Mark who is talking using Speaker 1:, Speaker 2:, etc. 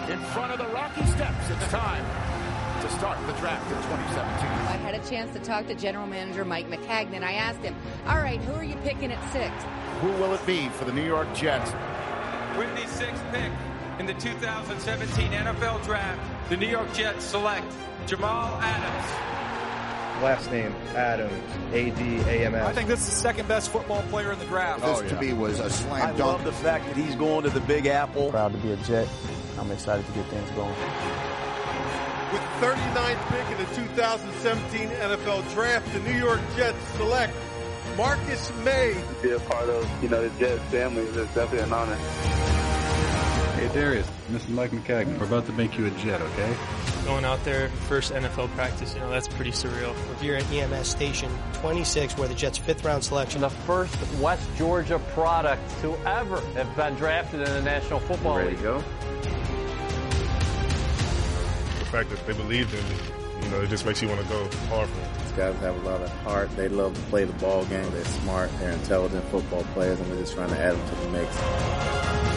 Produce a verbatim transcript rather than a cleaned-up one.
Speaker 1: in front of the Rocky Steps. It's time to start the draft in twenty seventeen.
Speaker 2: I had a chance to talk to General Manager Mike Maccagnan. I asked him, all right, who are you picking at six?
Speaker 1: Who will it be for the New York Jets?
Speaker 3: With the sixth pick in the two thousand seventeen N F L Draft, the New York Jets select Jamal Adams.
Speaker 4: Last name, Adams, A D A M S.
Speaker 5: I think this is the second best football player in the draft.
Speaker 6: This
Speaker 1: oh, yeah.
Speaker 6: to me was a slam
Speaker 7: I
Speaker 6: dunk.
Speaker 7: love the fact that he's going to the Big Apple.
Speaker 8: Proud to be a Jet. I'm excited to get things going.
Speaker 9: With thirty-ninth pick in the two thousand seventeen N F L Draft, the New York Jets select Marcus Maye.
Speaker 10: To be a part of, you know, the Jets family is definitely an honor.
Speaker 11: Hey Darius, this is Mike Maccagnan. We're about to make you a Jet, okay?
Speaker 12: Going out there, first N F L practice, you know, that's pretty surreal.
Speaker 13: We're here at E M S Station twenty-six, where the Jets' fifth-round selection.
Speaker 14: The first West Georgia product to ever have been drafted in the National Football League.
Speaker 10: Ready to go?
Speaker 15: The fact that they believed in me, you know, it just makes you want to go hard for them.
Speaker 16: These guys have a lot of heart. They love to play the ball game. They're smart. They're intelligent football players, and we're just trying to add them to the mix.